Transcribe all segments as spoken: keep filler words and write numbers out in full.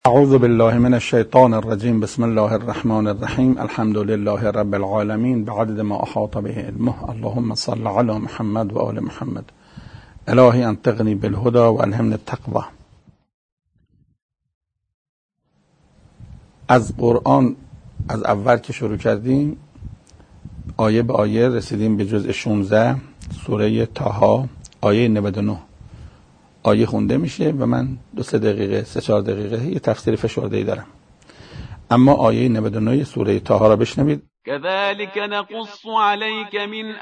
اعوذ بالله من الشیطان الرجیم. بسم الله الرحمن الرحیم. الحمد لله رب العالمین بعدد ما احاط به علمه. اللهم صل علی محمد و آل محمد. الهی انطقنی بالهدى و الهمنی التقوى. از قرآن از اول که شروع کردیم آیه به آیه رسیدیم به جزء شانزده سوره طه آیه نود و نه. آیه خونده میشه و من دو سه دقیقه سه چهار دقیقه یه تفسیر فشرده‌ای دارم، اما آیه نود و نه سوره طه را بشنوید. كذلك نقص عليك من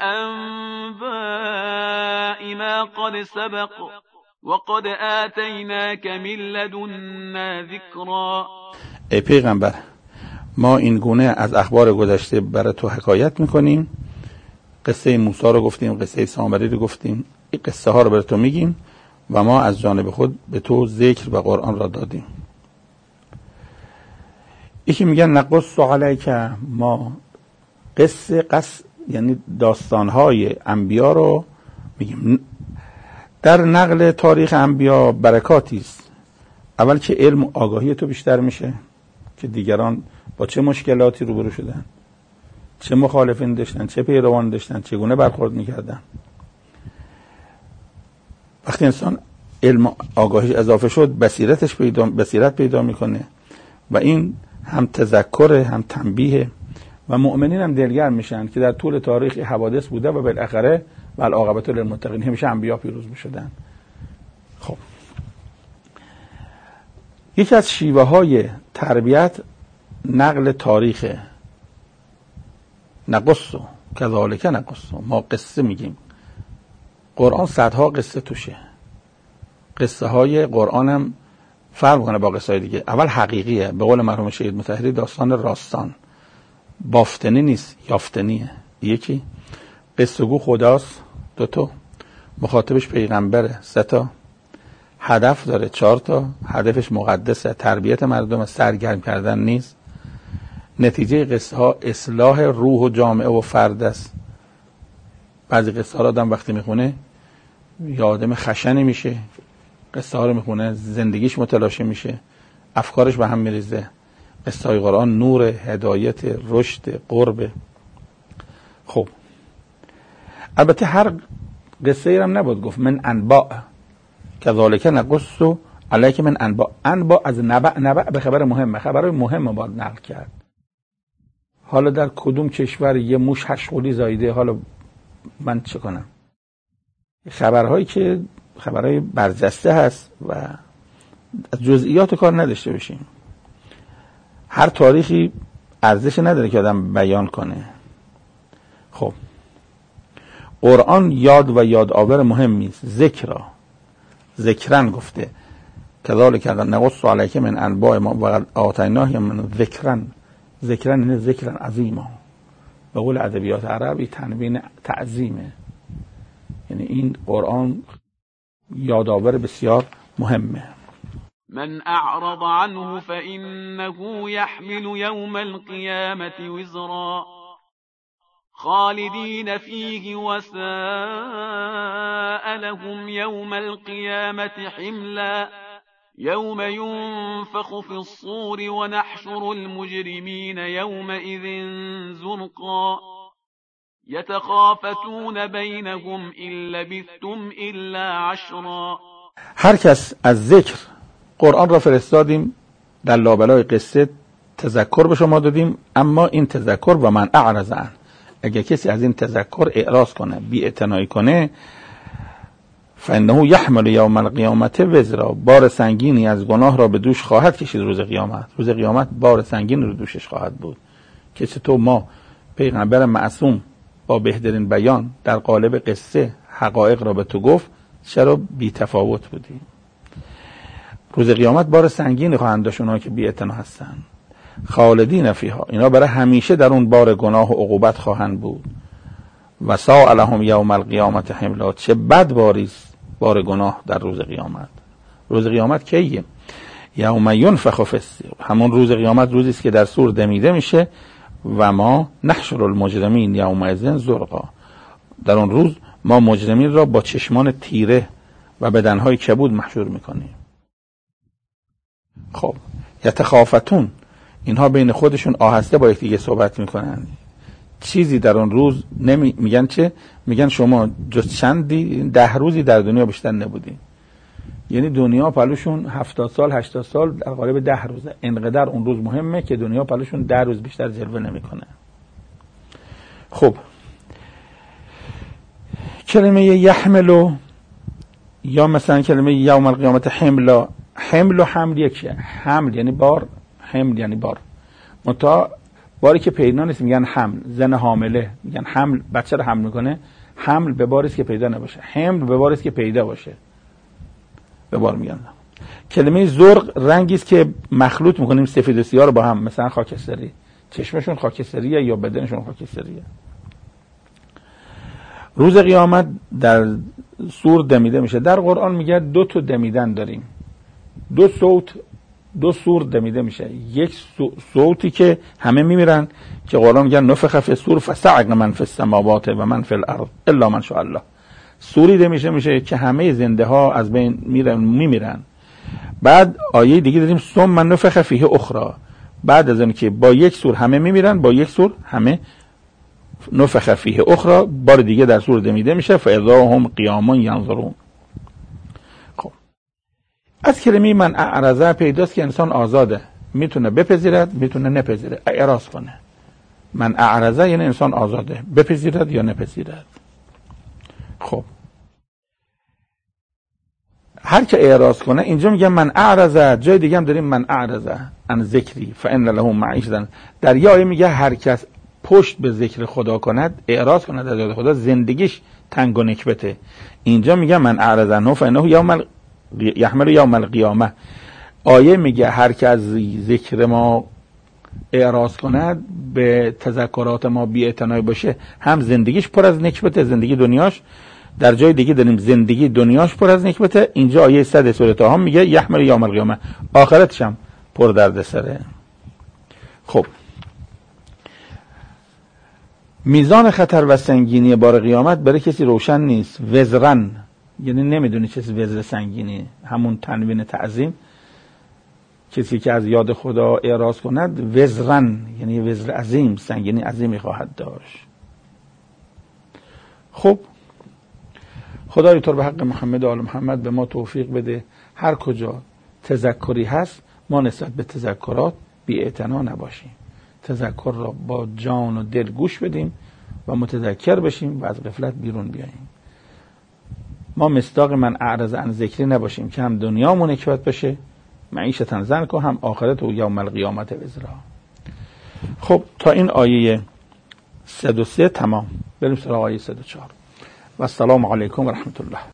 أنباء ما قد سبق وقد آتيناك من لدنا ذكرا. ای پیغمبر، ما این گونه از اخبار گذشته برای تو حکایت میکنیم. قصه موسی رو گفتیم، قصه سامری رو گفتیم، این قصه ها رو برای تو میگیم و ما از جانب خود به تو ذکر و قرآن را دادیم. یکی میگن نقص علیک، ما قصه قص یعنی داستانهای انبیا رو میگیم. در نقل تاریخ انبیا برکاتی است. اول که علم و آگاهی تو بیشتر میشه که دیگران با چه مشکلاتی روبرو شدن، چه مخالفین داشتن، چه پیروان داشتن، چگونه برخورد میکردن. وقتی انسان علم آگاهیش اضافه شد بصیرتش پیدا بصیرت پیدا میکنه و این هم تذکر هم تنبیه و مؤمنین هم دلگرم میشن که در طول تاریخ حوادث بوده و بالاخره والعاقبت للمتقین، همیشه انبیا پیروز میشدن. خب یکی از شیوه های تربیت نقل تاریخ. نقصو کذالک نقصو، ما قصه میگیم. قرآن صدها قصه توشه. قصه های قرآن هم فرق کنه با قصه های دیگه. اول حقیقیه، به قول مرحوم شهید مطهری داستان راستان، بافتنی نیست، یافتنیه. یکی قصه گو خداست، دو تا مخاطبش پیغمبره، سه تا هدف داره، چهار تا هدفش مقدسه، تربیت مردم، سرگرم کردن نیست. نتیجه قصه ها اصلاح روح و جامعه و فرد است. بعضی قصه ها آدم وقتی میخونه یه آدم خشنی میشه، قصه ها رو میخونه زندگیش متلاشی میشه، افکارش به هم میریزه. قصه های قرآن نور، هدایت، رشد، قرب. خب البته هر قصه ای هم نباید گفت من انباء کذالک نقص علیک من انباء. انباء از نبأ، نبأ به خبر مهمه، خبرهای مهم باید نقل کرد. حالا در کدوم کشور یه موش هشقولی زایده، حالا من چه کنم؟ خبرهایی که خبرهای برجسته هست و از جزئیات کار نداشته باشیم. هر تاریخی ارزش نداره که آدم بیان کنه. خب قرآن یاد و یادآور مهمی است. ذکر ذکرن گفته کذالک نقص علیک من انباء ما و آتیناه من ذکرن. ذکرن یعنی ذکرن عظیما. به قول ادبیات عربی تنوین تعظیمه، یعنی این قرآن یادآور بسیار مهمه. من اعرض عنه فإنه يحمل يوم القيامة وزرا خالدين فيه وساء لهم يوم القيامة حملا يوم ينفخ في الصور ونحشر المجرمين يومئذ زرقا يتخافتون بينهم إن لبثتم إلا عشرا. هر کس از ذکر قرآن را فرستادیم در لابلای قصه تذکر به شما دادیم، اما این تذکر و من اعرض عنه، اگر کسی از این تذکر اعراض کنه، بی اعتنایی کنه، فانه یحمل یوم القیامت وزرا، بار سنگینی از گناه را به دوش خواهد کشید روز قیامت. روز قیامت بار سنگین رو دوشش خواهد بود. که چطور ما پیغمبر معصوم با بهترین بیان در قالب قصه حقایق را به تو گفت، چرا بی تفاوت بودی؟ روز قیامت بار سنگینی خواهند داشت اونها که بی اعتنا هستن. خالدین فیها، اینا برای همیشه در اون بار گناه و عقوبت خواهند بود. و ساء لهم یوم القیامت حملا، چه بد باریست بار گناه در روز قیامت. روز قیامت کیه؟ یوم ینفخ فی الصور، همون روز قیامت روزی است که در صور دمیده میشه. و ما نحشر المجرمین یومئذ زرقا، در اون روز ما مجرمین را با چشمان تیره و بدنهای کبود محشور میکنیم. خب یتخافتون، اینها بین خودشون آهسته با یکدیگه صحبت میکنن. چیزی در اون روز نمی... میگن چه؟ میگن شما جز چندی ده روزی در دنیا بیشتر نبودین. یعنی دنیا پلوشون هفتاد سال هشتاد سال در قالب ده روزه. انقدر اون روز مهمه که دنیا پلوشون ده روز بیشتر جلوه نمیکنه. خب کلمه یحملو یا مثلا کلمه یوم القیامت حملا، حمل و حمل یکیه. حمل یعنی بار، حمل یعنی بار. منتها باری که پیدا نیست میگن حمل. زن حامله میگن حمل، بچه رو حمل میکنه. حمل به باری است که پیدا نباشه، حمل به باری است که پیدا باشه به بار میگن. کلمه زرق رنگی است که مخلوط میکنیم سفید و سیاه رو با هم، مثلا خاکستری. چشمشون خاکستریه یا بدنشون خاکستریه. روز قیامت در سور دمیده میشه. در قرآن میگه دو تا دمیدن داریم، دو صوت، دو سور دمیده میشه. یک صوتی که همه میمیرن که قرآن میگه نفخ فی الصور فصعق من فی السماوات و من فی الارض الا من شاء الله. سوری دمیده میشه که همه زنده ها از بین میرن میمیرن. بعد آیه دیگه داریم ثم نفخ فیه اخرى، بعد از اون که با یک سور همه میمیرن، با یک سور همه نفخ فیه اخرى، بار دیگه در سور دمیده میشه. فاذا هم قیام ینظرون. خب از کلمه من اعرضه پیداست که انسان آزاده، میتونه بپذیرد میتونه نپذیره، اعراض کنه. من اعرضه یعنی انسان آزاده، بپذیرد یا نپذیرد. خب هر که اعراض کنه، اینجا میگه من اعرضه، جای دیگه هم داریم من اعرضه عن ذکری فان له معیشة. در یه آیه میگه هر کس پشت به ذکر خدا کند، اعراض کند از یاد خدا، زندگیش تنگ و نکبته. اینجا میگه من اعرض عنه فانه یوم یحمل یوم القیامه. آیه میگه هر که از ذکر ما اعراض کند، به تذکرات ما بی‌اعتنا باشه، هم زندگیش پر از نکبته، زندگی دنیاش. در جای دیگه داریم زندگی دنیاش پر از نکبته. اینجا آیه صد سوره طه میگه یحمل یوم القیامه، آخرتش هم پر دردسره. خب میزان خطر و سنگینی بار قیامت برای کسی روشن نیست. وزرن یعنی نمیدونی چه وزر سنگینی، همون تنوین تعظیم. کسی که از یاد خدا اعراض کند، وزرن یعنی وزر عظیم، سنگینی عظیمی خواهد داشت. خب خدای تو به حق محمد و آل محمد به ما توفیق بده هر کجا تذکری هست ما نسبت به تذکرات بی اعتنا نباشیم، تذکر را با جان و دل گوش بدیم و متذکر بشیم و از غفلت بیرون بیاییم. ما مصداق من اعرض عن ذکری نباشیم که هم دنیامون نکبت بشه، معیشة ضنک، و هم آخرت و یوم القیامت وزرا. خب تا این آیه صد و سه تمام. بریم سراغ آیه صد و چهار. و السلام علیکم و رحمت الله.